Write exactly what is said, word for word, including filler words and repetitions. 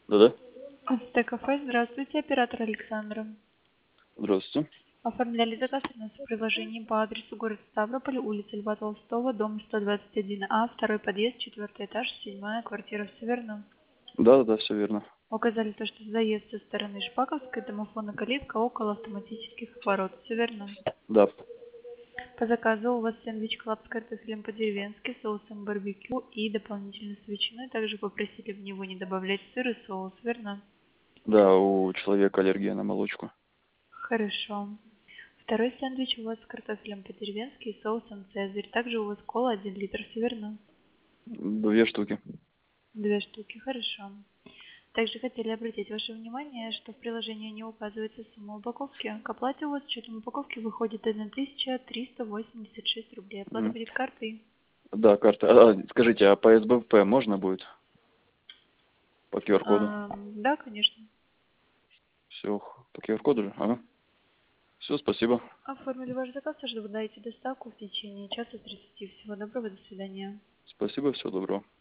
Да-да. Т-кафе, здравствуйте, оператор Александра. Здравствуйте. Оформляли заказ у нас в приложении по адресу город Ставрополь, улица Льва Толстого, дом сто двадцать один А, второй подъезд, четвертый этаж, седьмая квартира, все верно? Да-да-да, все верно. Указали то, что заезд со стороны Шпаковской, домофона калитка около автоматических ворот, все верно? Да. По заказу у вас сэндвич клаб с картофелем по-деревенски, соусом барбекю и дополнительно с ветчиной. Также попросили в него не добавлять сыр и соус, верно? Да, у человека аллергия на молочку. Хорошо. Второй сэндвич у вас с картофелем по-деревенски и соусом цезарь. Также у вас кола один литр, все верно? Две штуки. Две штуки, хорошо. Также хотели обратить ваше внимание, что в приложении не указывается сумма упаковки. К оплате у вас с учетом упаковки выходит тысяча триста восемьдесят шесть рублей. Оплата М. будет картой. Да, карта. А, скажите, а по СБП можно будет? По Q R-коду? А, да, конечно. Все, по Q R-коду же? Ага. Все, спасибо. Оформили ваш заказ, ожидаете доставку в течение часа тридцати. Всего доброго, до свидания. Спасибо, всего доброго.